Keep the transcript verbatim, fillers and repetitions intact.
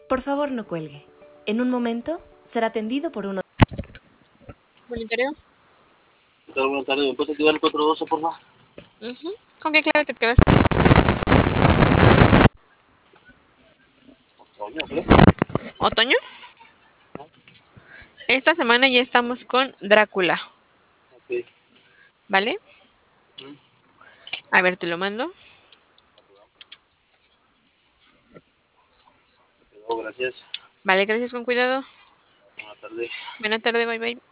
Por favor, no cuelgue. En un momento será atendido por uno. Voluntario. ¿Qué tal? Buenas tardes. ¿Me puedes activar el cuatro doce, por favor? Uh-huh. ¿Con qué clave te quedas? Otoño, ¿qué? ¿Otoño? Esta semana ya estamos con Drácula. Ok. ¿Vale? Mm. A ver, te lo mando. Quedó, gracias. Vale, gracias, con cuidado. Buenas tardes. Buenas tardes, bye bye.